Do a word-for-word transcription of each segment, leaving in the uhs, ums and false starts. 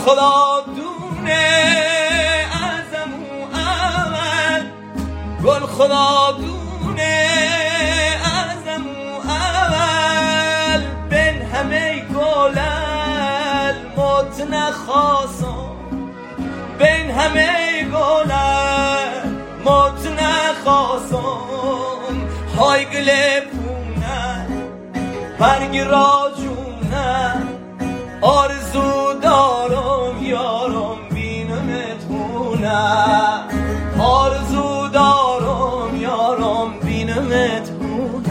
خدا دونه ازم و اول، گل خدا دونه ازم و اول، بین همه گلل مت نخواستم، بین همه گلل مت نخواستم، های گله پونه برگ را جونه، آرزو دارم یارم بینمتونه، آرزو دارم یارم بینمتونه.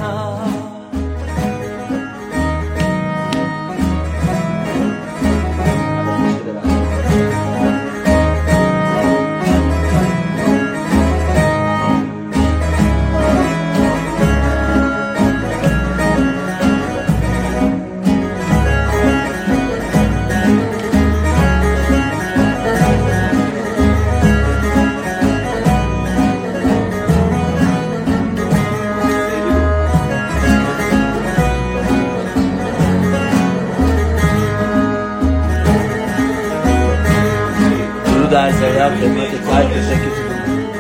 در زیاد خدمت تایپ شکتون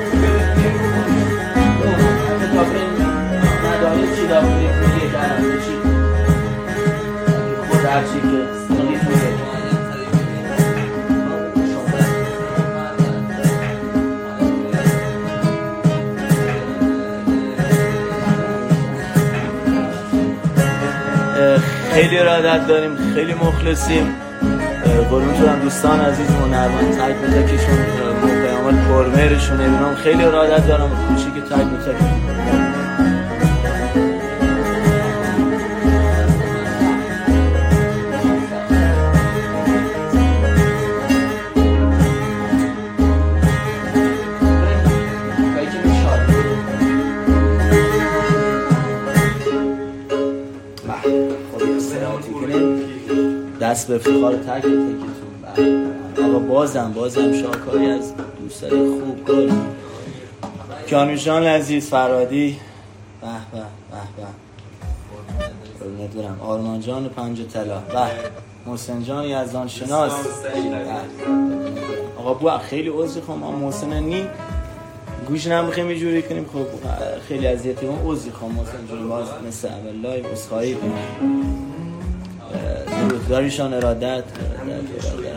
مداره چی داخلی کنیه درم چی خود هرچی که سنگی توده خیلی ارادت داریم، خیلی مخلصیم. قربون شدم دوستان عزیز و نروان تایپ بزاکیشون پیامال پرمهرشون اینا خیلی ارادت دارم. خوشی که تایپ بزاکیشون دست به افتخار تک تکتون. آقا بازم بازم شاکاری از دوستای خوب گل کیانوشان عزیز، فرادی، به به به به ندارم، آرمان جان پنج طلا، به محسن جان یزدان شناس. آقا بو خیلی عذر خواهم، ما محسن نی گوش نمیخوایم یه جوری کنیم، خب خیلی اذیت اون عذر خواهم محسن جون، باز مثل اول لایو اسخایی کنیم. دروداریشان ارادت, ارادت, ارادت.